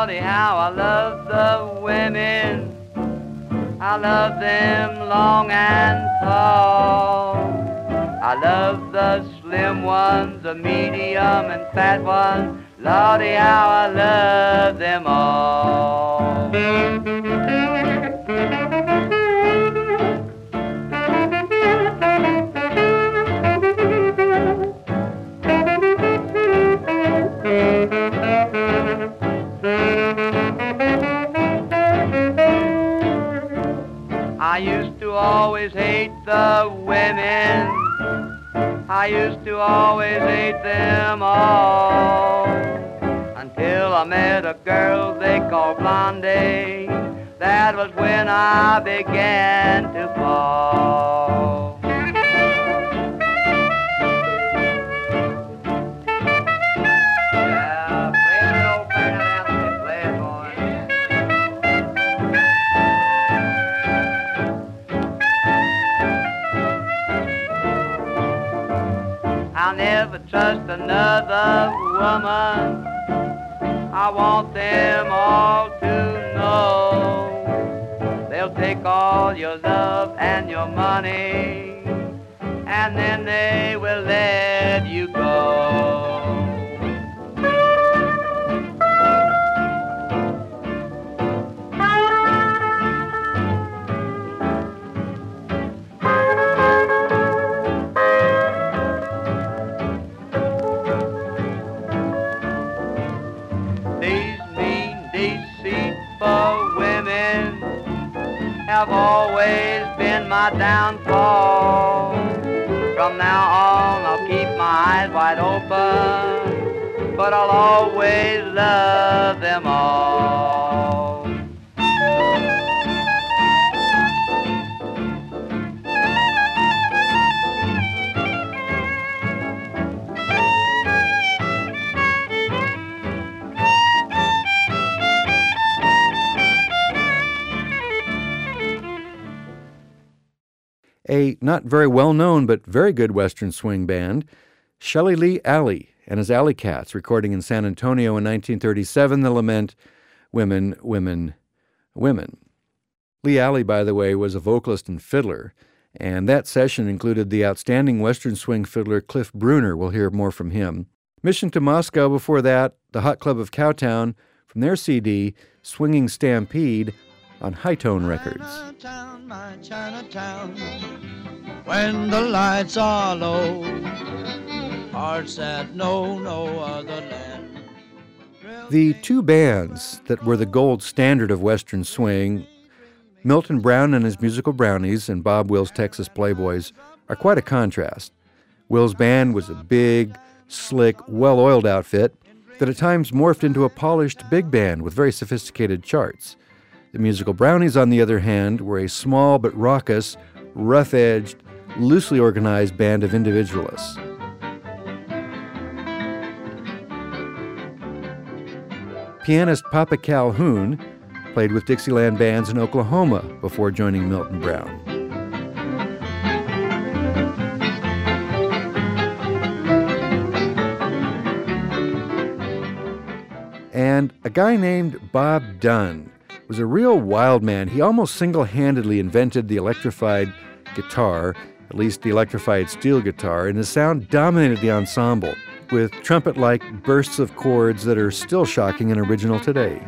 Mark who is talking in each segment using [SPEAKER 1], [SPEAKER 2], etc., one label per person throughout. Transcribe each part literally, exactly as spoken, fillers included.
[SPEAKER 1] Lordy, how I love the women. I love them long and tall. I love the slim ones, the medium and fat ones. Lordy, how I love them all. I used to always hate the women. I used to always hate them all, until I met a girl they call Blondie. That was when I began to fall. Yeah, play it, old Ferdinand, play it, boy. I'll never trust another woman. I want them all to know they'll take all your love and your money, and then they will let you go. Have always been my downfall. From now on I'll keep my eyes wide open, but I'll always love them all.
[SPEAKER 2] A not very well-known but very good Western swing band, Shelley Lee Alley and his Alley Cats, recording in San Antonio in nineteen thirty-seven the lament, Women, Women, Women. Lee Alley, by the way, was a vocalist and fiddler, and that session included the outstanding Western swing fiddler Cliff Bruner. We'll hear more from him. Mission to Moscow before that, the Hot Club of Cowtown, from their C D, Swinging Stampede, on High-Tone Records.
[SPEAKER 3] Chinatown, my Chinatown, when the lights are low, hearts that know no other land.
[SPEAKER 2] The two bands that were the gold standard of Western swing, Milton Brown and his Musical Brownies and Bob Wills' Texas Playboys, are quite a contrast. Wills' band was a big, slick, well-oiled outfit that at times morphed into a polished big band with very sophisticated charts. The Musical Brownies, on the other hand, were a small but raucous, rough-edged, loosely organized band of individualists. Pianist Papa Calhoun played with Dixieland bands in Oklahoma before joining Milton Brown. And a guy named Bob Dunn was a real wild man. He almost single-handedly invented the electrified guitar, at least the electrified steel guitar, and his sound dominated the ensemble with trumpet-like bursts of chords that are still shocking and original today.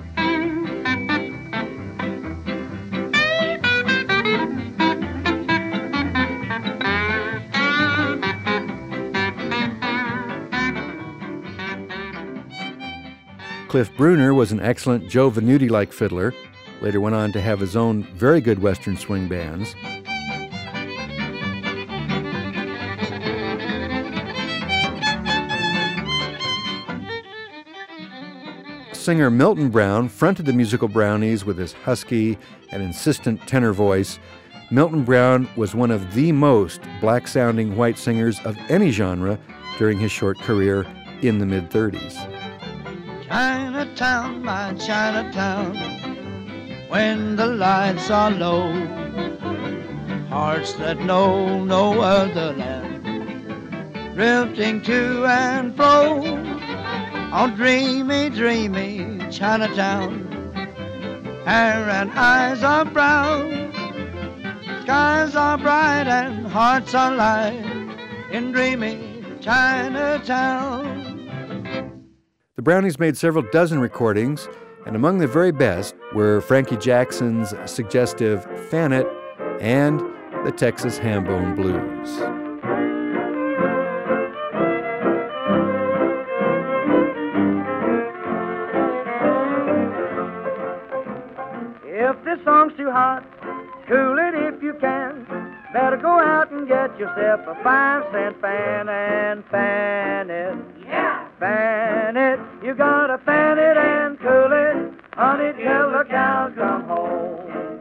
[SPEAKER 2] Cliff Bruner was an excellent Joe Venuti-like fiddler, later went on to have his own very good Western swing bands. Singer Milton Brown fronted the Musical Brownies with his husky and insistent tenor voice. Milton Brown was one of the most black-sounding white singers of any genre during his short career in the mid-thirties.
[SPEAKER 3] Chinatown, my Chinatown, when the lights are low, hearts that know no other land, drifting to and fro, Oh, dreamy, dreamy Chinatown. Hair and eyes are brown, skies are bright and hearts are light in dreamy Chinatown.
[SPEAKER 2] The Brownies made several dozen recordings, and among the very best were Frankie Jackson's suggestive Fan It and the Texas Hambone Blues.
[SPEAKER 4] If this song's too hot, cool it if you can. Better go out and get yourself a five cent fan and fan it. Yeah! Fan it. You gotta fan it and cool it, honey, till the cows come home.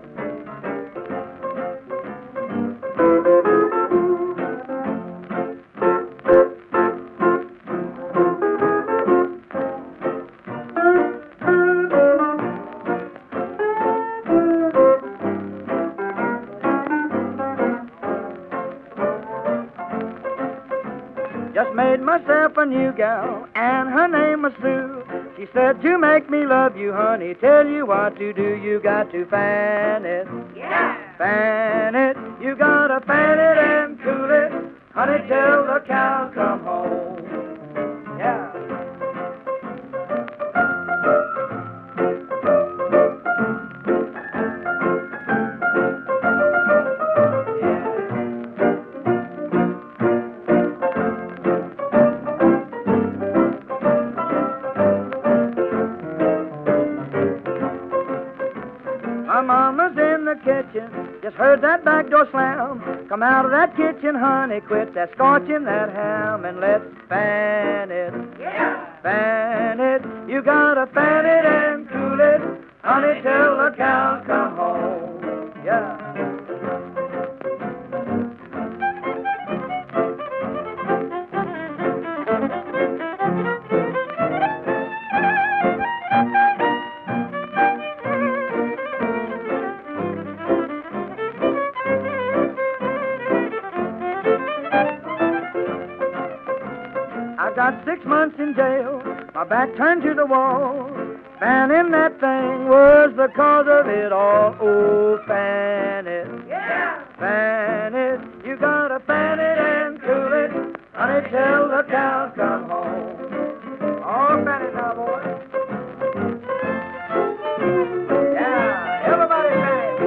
[SPEAKER 4] Just made myself a new gal, and her name was Sue. She said, to make me love you, honey, tell you what to do. You got to fan it. Yeah. Fan it. You gotta fan it and cool it, honey, till the cows come home. Yeah. My mama's in the kitchen, just heard that back door slam. Come out of that kitchen, honey, quit that scorching that ham, and let's fan it. Yeah. Fan it. You gotta fan it and cool it, honey, till the cows come home. Yeah. I got six months in jail, my back turned to the wall. Fanning that thing was the cause of it all. Oh, fan it. Yeah. Fan it. You gotta fan it and cool it, honey, till the cows come home. Oh, fan it now, boy. Yeah, everybody fan it.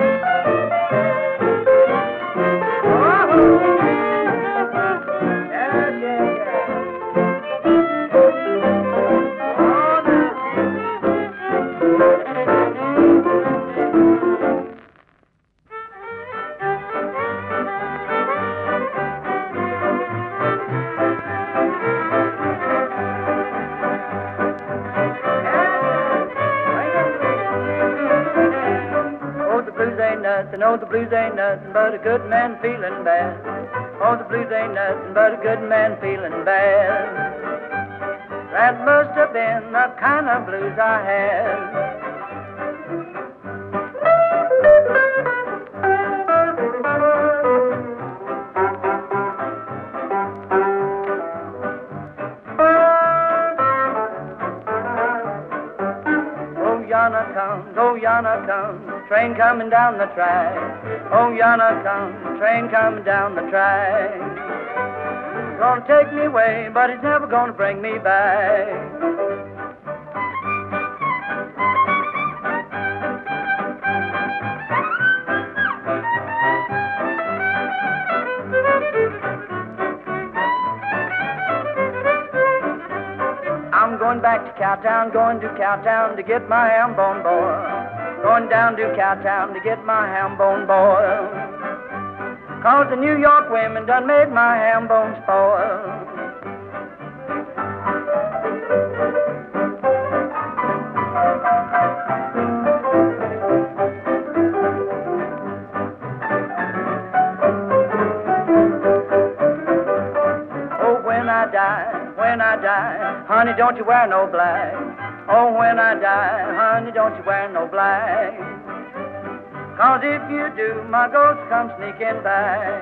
[SPEAKER 4] Oh. Yeah, yeah, yeah. Nothing, oh, the blues ain't nothing but a good man feeling bad. Oh, the blues ain't nothing but a good man feeling bad. That must have been the kind of blues I had. Oh, yonder comes, oh, yonder comes, train coming down the track. Oh, yonder comes, train coming down the track. Gonna take me away, but it's never gonna bring me back. I'm going back to Cowtown, going to Cowtown to get my ham bone boy. Going down to Cowtown to get my ham bone boil. Cause the New York women done made my ham bone spoil. Oh, when I die, when I die, honey, don't you wear no black. Oh, when I die, honey, don't you wear no black. Cause if you do, my ghost comes sneaking back.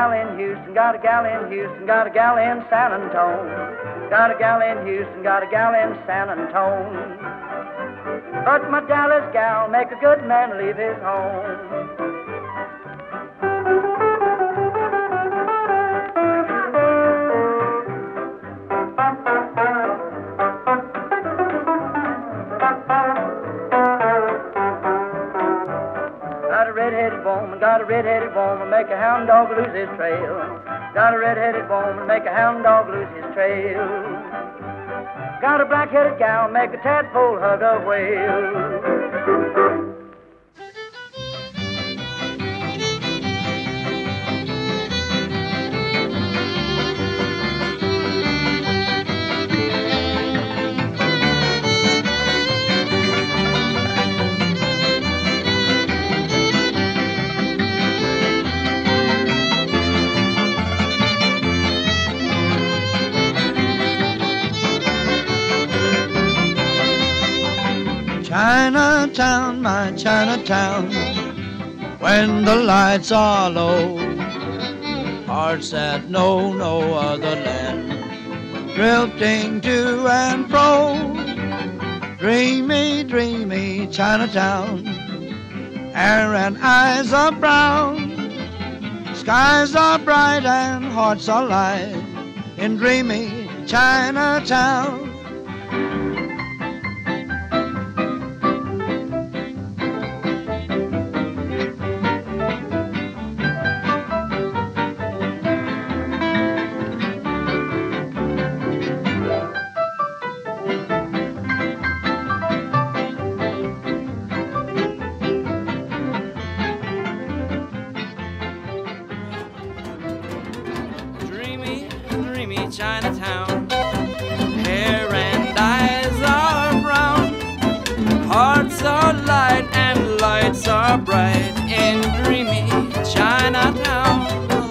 [SPEAKER 4] gal in Houston, got a gal in Houston, got a gal in San Antone. Got a gal in Houston, got a gal in San Antone. But my Dallas gal make a good man leave his home. Got a red-headed woman, got a red-headed woman, make a hound dog lose his trail. Got a red-headed woman, make a hound dog lose his trail. Got a black-headed gal, make a tadpole hug a whale.
[SPEAKER 3] Chinatown, my Chinatown, when the lights are low, hearts that know no other land, drifting to and fro. Dreamy, dreamy Chinatown, hair and eyes are brown, skies are bright and hearts are light in dreamy Chinatown.
[SPEAKER 5] Chinatown, hair and eyes are brown, hearts are light and lights are bright in dreamy Chinatown.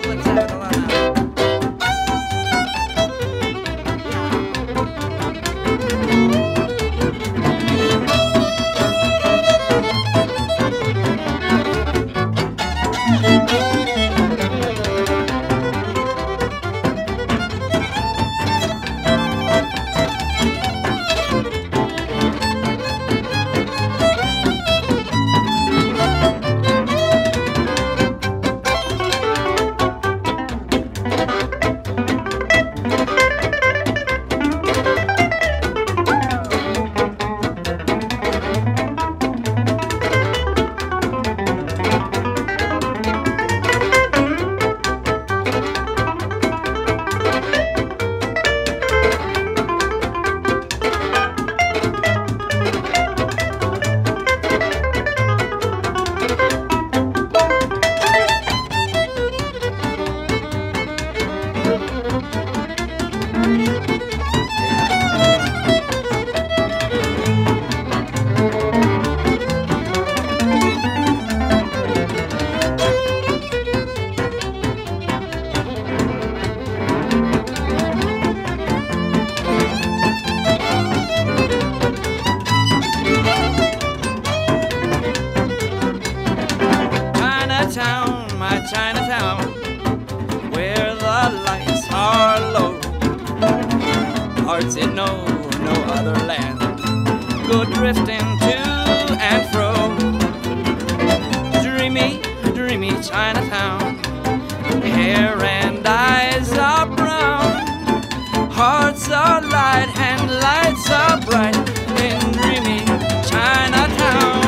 [SPEAKER 5] Chinatown, my Chinatown, where the lights are low, hearts in no, no other land, go drifting to and fro. Dreamy, dreamy Chinatown, hair and eyes are brown, hearts are light and lights are bright in dreamy Chinatown.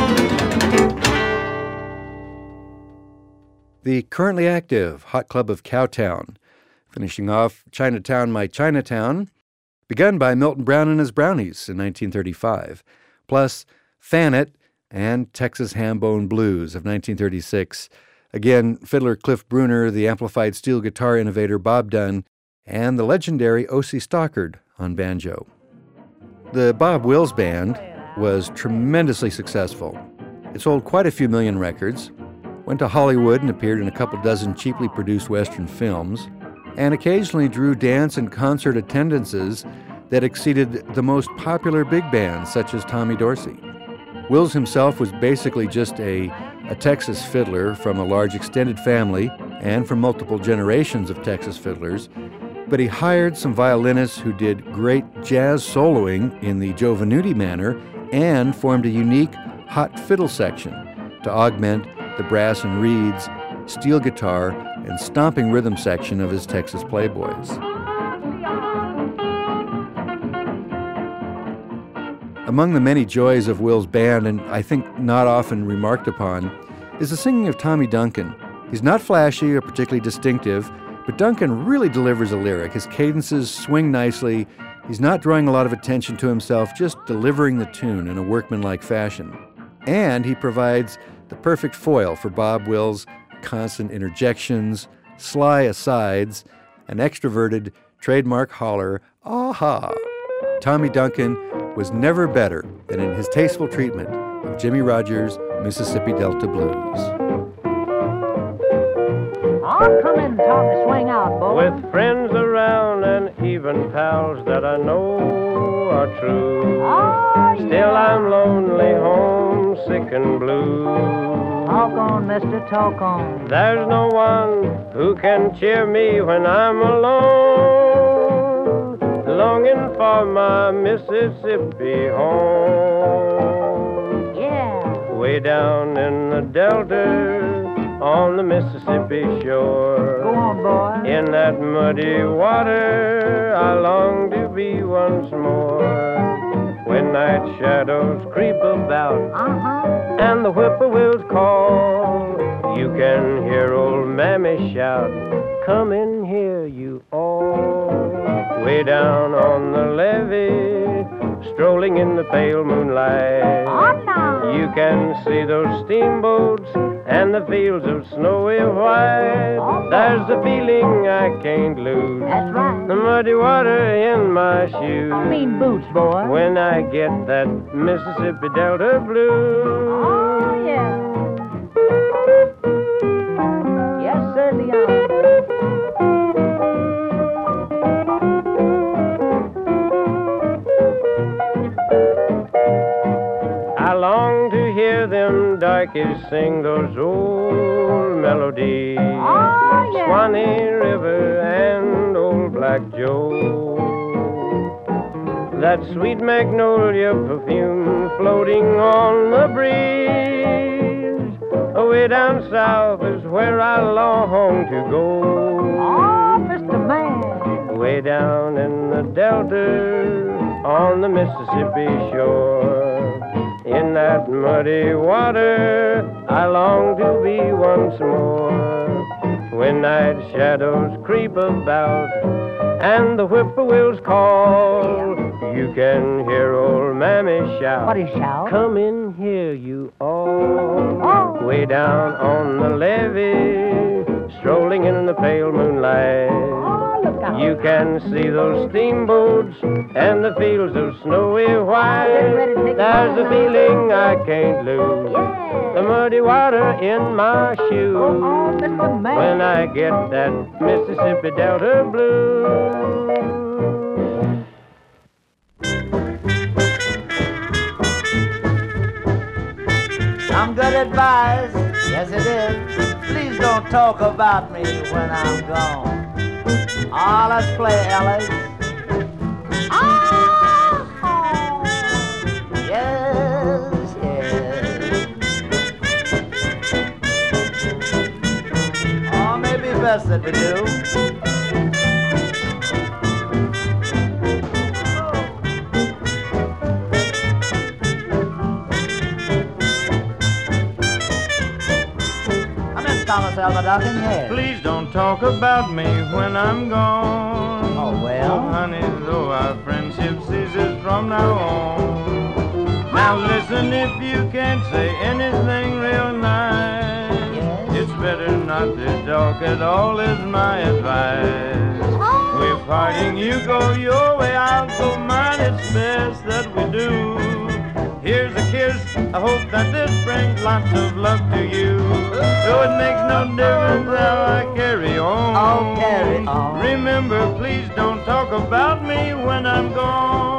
[SPEAKER 2] The currently active Hot Club of Cowtown, finishing off Chinatown, My Chinatown, begun by Milton Brown and his Brownies in nineteen thirty-five, plus Fan It and Texas Hambone Blues of nineteen thirty-six. Again, fiddler Cliff Bruner, the amplified steel guitar innovator Bob Dunn, and the legendary O C Stockard on banjo. The Bob Wills Band was tremendously successful. It sold quite a few million records, went to Hollywood and appeared in a couple dozen cheaply produced Western films, and occasionally drew dance and concert attendances that exceeded the most popular big bands such as Tommy Dorsey. Wills himself was basically just a, a Texas fiddler from a large extended family and from multiple generations of Texas fiddlers, but he hired some violinists who did great jazz soloing in the Joe Venuti manner and formed a unique hot fiddle section to augment the brass and reeds, steel guitar, and stomping rhythm section of his Texas Playboys. Among the many joys of Will's band, and I think not often remarked upon, is the singing of Tommy Duncan. He's not flashy or particularly distinctive, but Duncan really delivers a lyric. His cadences swing nicely. He's not drawing a lot of attention to himself, just delivering the tune in a workmanlike fashion. And he provides the perfect foil for Bob Will's constant interjections, sly asides, and extroverted trademark holler, "Aha!" Tommy Duncan was never better than in his tasteful treatment of Jimmie Rodgers' Mississippi Delta Blues.
[SPEAKER 6] I'll come in and talk to swing out, boy.
[SPEAKER 7] With friends around and even pals that I know are true.
[SPEAKER 6] Oh, yeah.
[SPEAKER 7] Still I'm lonely, homesick and blue.
[SPEAKER 6] Talk on, mister, talk on.
[SPEAKER 7] There's no one who can cheer me when I'm alone, longing for my Mississippi home.
[SPEAKER 6] Yeah.
[SPEAKER 7] Way down in the Delta, on the Mississippi shore.
[SPEAKER 6] Go on, boy.
[SPEAKER 7] In that muddy water, I long to be once more. When night shadows creep about,
[SPEAKER 6] Uh-huh.
[SPEAKER 7] and the whippoorwills call, you can hear old Mammy shout, come in here, you all. Way down on the levee, strolling in the pale moonlight,
[SPEAKER 6] Oh, no.
[SPEAKER 7] you can see those steamboats and the fields of snowy white.
[SPEAKER 6] Oh,
[SPEAKER 7] There's a feeling I can't lose,
[SPEAKER 6] That's right.
[SPEAKER 7] the muddy water in my shoes.
[SPEAKER 6] I mean boots, boy.
[SPEAKER 7] When I get that Mississippi Delta blues.
[SPEAKER 6] Oh, yeah. Yes, sir, Leon.
[SPEAKER 7] I long to hear them darkies sing those old melodies.
[SPEAKER 6] Oh, yeah.
[SPEAKER 7] Swanee River and Old Black Joe. That sweet magnolia perfume floating on the breeze. Away down south is where I long to go.
[SPEAKER 6] Oh, Mister Man.
[SPEAKER 7] Way down in the Delta, on the Mississippi shore. In that muddy water, I long to be once more. When night shadows creep about, and the whippoorwills call, you can hear old Mammy shout,
[SPEAKER 6] What is shout?
[SPEAKER 7] come in here, you all.
[SPEAKER 6] Oh.
[SPEAKER 7] Way down on the levee, strolling in the pale moonlight,
[SPEAKER 6] Oh, look out.
[SPEAKER 7] you can see those steamboats and the fields of snowy white.
[SPEAKER 6] ready to take
[SPEAKER 7] There's
[SPEAKER 6] a
[SPEAKER 7] a feeling I can't lose,
[SPEAKER 6] Yeah.
[SPEAKER 7] the muddy water in my shoes.
[SPEAKER 6] Go on, Mister Man.
[SPEAKER 7] When I get that Mississippi Delta blues.
[SPEAKER 8] I'm good advice, yes it is. Please don't talk about me when I'm gone. Ah, let's play, Alice.
[SPEAKER 6] Oh.
[SPEAKER 8] Yes, yes. Oh, maybe best that we do. Thomas Elmadockin, yes.
[SPEAKER 7] Please don't talk about me when I'm gone.
[SPEAKER 8] Oh, well.
[SPEAKER 7] Oh, honey, though our friendship ceases from now on. Now listen, if you can't say anything real nice,
[SPEAKER 8] Yes.
[SPEAKER 7] it's better not to talk at all is my advice. We're parting, you go your way, I'll go mine, it's best that we do. Here's a kiss, I hope that this brings lots of luck to you. Though it makes no difference how I carry on.
[SPEAKER 8] Oh, carry on.
[SPEAKER 7] Remember, please don't talk about me when I'm gone.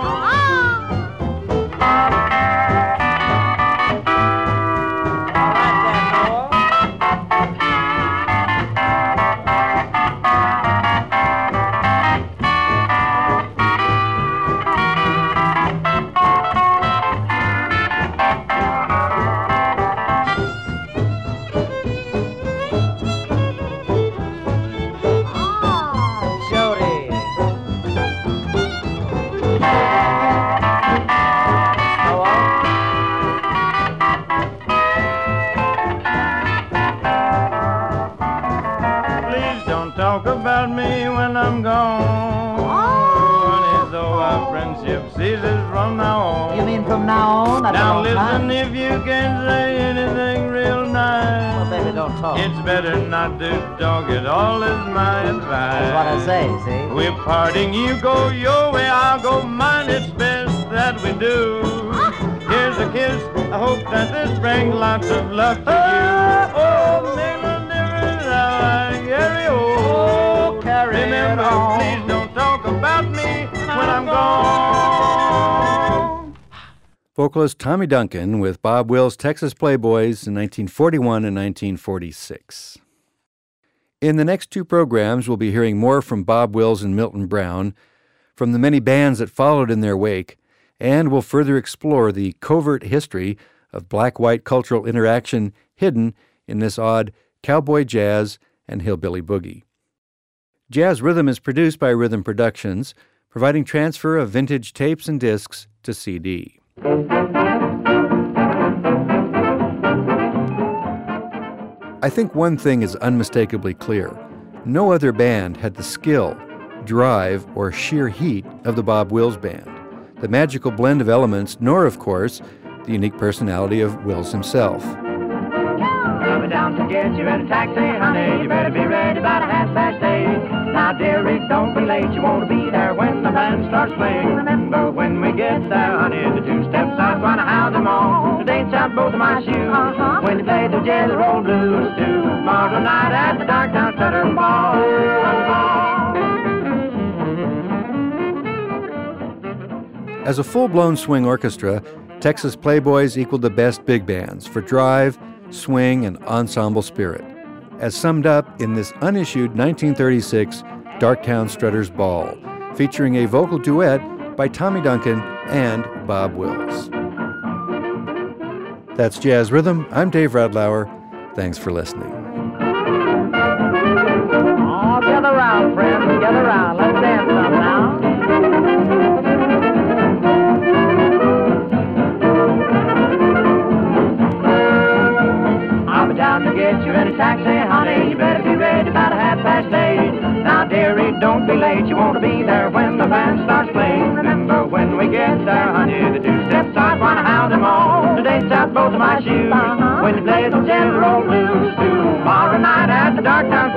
[SPEAKER 8] All right, then, Noah.
[SPEAKER 7] ceases from now on.
[SPEAKER 8] You mean from now on? That's
[SPEAKER 7] Now
[SPEAKER 8] a long
[SPEAKER 7] listen,
[SPEAKER 8] time.
[SPEAKER 7] if you can say anything real nice,
[SPEAKER 8] Well, baby, don't talk.
[SPEAKER 7] it's better not to talk at all, is my advice.
[SPEAKER 8] That's what I say, see?
[SPEAKER 7] We're parting, you go your way, I'll go mine, it's best that we do. Here's a kiss, I hope that this brings lots of luck to you. Oh, make no difference how I carry on.
[SPEAKER 8] carry
[SPEAKER 7] Remember,
[SPEAKER 8] it on.
[SPEAKER 7] please don't talk about me when I'm gone.
[SPEAKER 2] Vocalist Tommy Duncan with Bob Wills' Texas Playboys in nineteen forty-one and nineteen forty-six. In the next two programs, we'll be hearing more from Bob Wills and Milton Brown, from the many bands that followed in their wake, and we'll further explore the covert history of black-white cultural interaction hidden in this odd cowboy jazz and hillbilly boogie. Jazz Rhythm is produced by Rhythm Productions, providing transfer of vintage tapes and discs to C D. I think one thing is unmistakably clear. No other band had the skill, drive, or sheer heat of the Bob Wills Band, the magical blend of elements, nor, of course, the unique personality of Wills himself.
[SPEAKER 4] Coming down to get you in a taxi, honey. You better be ready about a half past eight. Now, dearie, don't be late. You want to be there when the band starts playing. Remember, when we get there, honey, the two steps I'm gonna hound them all. To dance out both of my shoes. Uh-huh. When you play the Jelly Roll Blues, tomorrow night at the Darktown Sutter Ball.
[SPEAKER 2] As a full-blown swing orchestra, Texas Playboys equaled the best big bands for drive, swing, and ensemble spirit, as summed up in this unissued nineteen thirty-six Darktown Strutters Ball, featuring a vocal duet by Tommy Duncan and Bob Wills. That's Jazz Rhythm. I'm Dave Radlauer. Thanks for listening.
[SPEAKER 6] Oh, gather round, friends, gather round. Let's dance some now.
[SPEAKER 4] I'll be down to get you in a taxi, honey. You better be ready about a half past eight. Now, dearie, don't be late. You want to be there when the band starts playing. Remember, when we get there, honey, the two steps I want to hound them all. To dance out both of my shoes. When you play the Jelly Roll Blues, tomorrow night at the Darktown